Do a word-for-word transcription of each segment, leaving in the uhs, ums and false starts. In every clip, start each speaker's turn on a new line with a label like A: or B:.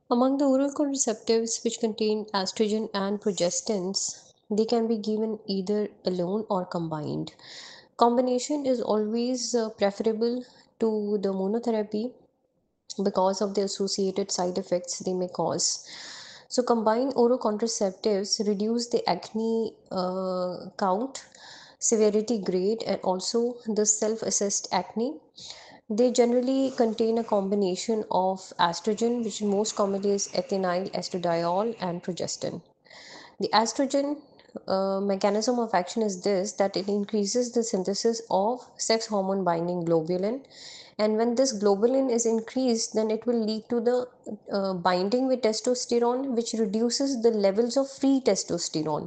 A: Among the oral contraceptives which contain estrogen and progestins, they can be given either alone or combined. Combination is always uh, preferable to the monotherapy because of the associated side effects they may cause. So, combined oral contraceptives reduce the acne uh, count, severity grade, and also the self assessed acne. They generally contain a combination of estrogen, which most commonly is ethinyl estradiol, and progestin. The estrogen uh, mechanism of action is this, that it increases the synthesis of sex hormone binding globulin, and when this globulin is increased, then it will lead to the uh, binding with testosterone, which reduces the levels of free testosterone.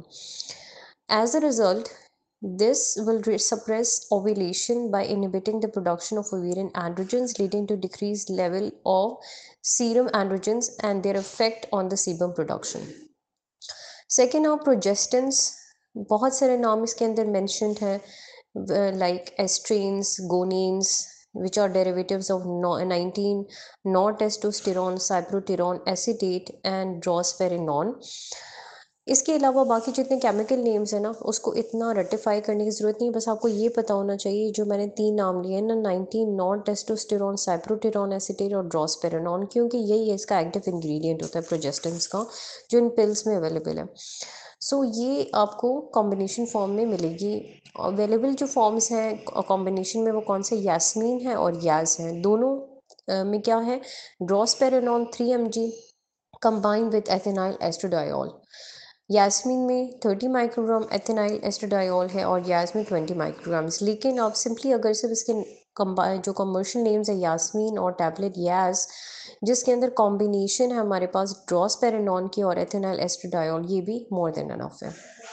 A: As a result, this will re- suppress ovulation by inhibiting the production of ovarian androgens, leading to decreased level of serum androgens and their effect on the sebum production. Second आप progestins, बहुत सारे नाम इसके अंदर mentioned है, like estranes, gonanes, which are derivatives of nineteen nortestosterone, cyproterone acetate and drosperinone. इसके अलावा बाकी जितने केमिकल नेम्स हैं ना, उसको इतना रेटिफाई करने की ज़रूरत नहीं, बस आपको ये पता होना चाहिए जो मैंने तीन नाम लिए हैं ना, nineteen non testosterone, cyproterone acetate और ड्रॉसपेरेनॉन, क्योंकि यही इसका एक्टिव इंग्रेडिएंट होता है प्रोजेस्टेंस का, जो इन पिल्स में अवेलेबल है। सो so, ये आपको कॉम्बिनेशन फॉर्म में मिलेगी। अवेलेबल जो फॉर्म्स हैं कॉम्बिनेशन में वो कौन से, यास्मीन है और याज है, दोनों अ, में क्या है, drospirenone three M G combined with ethinyl estradiol. Yasmin में थर्टी माइक्रोग्राम एथेनाइल एस्ट्राडायोल है और याज में ट्वेंटी माइक्रोग्राम्स। लेकिन आप सिंपली अगर सिर्फ इसके कंबाइन जो कमर्शियल नेम्स है यास्मीन और टैबलेट याज, जिसके अंदर कॉम्बिनेशन है हमारे पास ड्रॉसपेरेनॉन की और एथेनाइल एस्ट्राडायोल, ये भी मोर देन एनफ है।